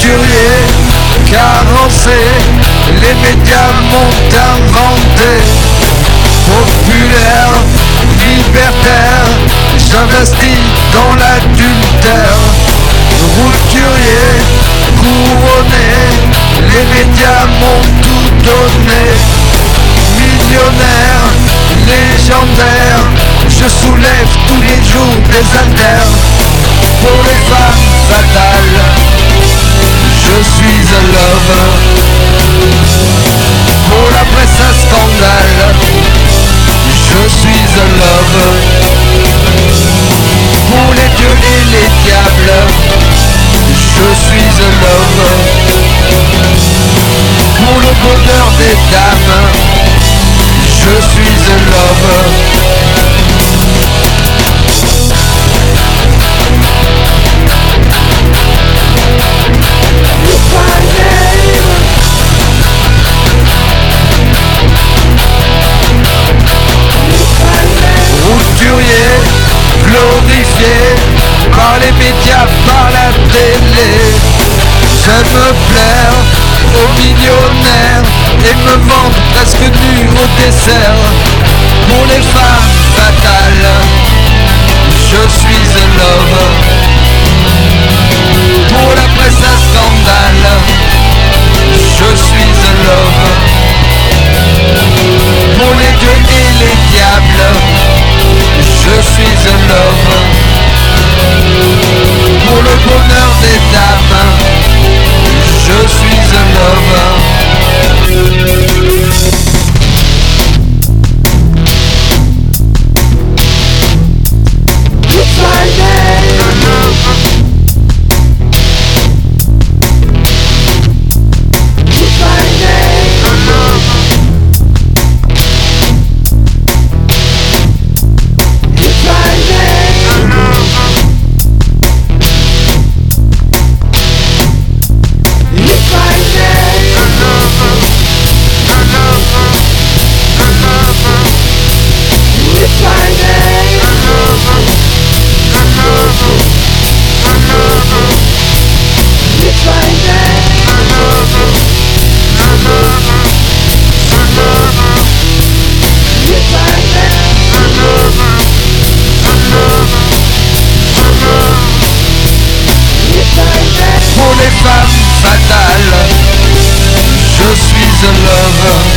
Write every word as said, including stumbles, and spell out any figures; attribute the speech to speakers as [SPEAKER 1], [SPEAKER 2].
[SPEAKER 1] Couturier, carencé, les médias m'ont inventé. Populaire, libertaire, j'investis dans l'adultère. Routurier, couronné, les médias m'ont tout donné. Millionnaire, légendaire, je soulève tous les jours des haltères. Pour les femmes fatales, je suis un lover. Pour la presse un scandale, je suis un lover. Pour les dieux et les diables, je suis un lover. Pour le bonheur des dames, je suis un lover. Routurier, glorifié par les médias, par la télé. J'aime me plaire aux millionnaires et me vendre presque nu au dessert. Pour les femmes fatales, je suis un lover. Pour la presse un scandale, je suis un lover. Pour les dieux et les diables, je suis un lover. Pour le bonheur des dames, je suis un lover. It's my name. It's my name. It's my name. It's my name. It's my name. It's my Pour les femmes fatales, je suis un lover.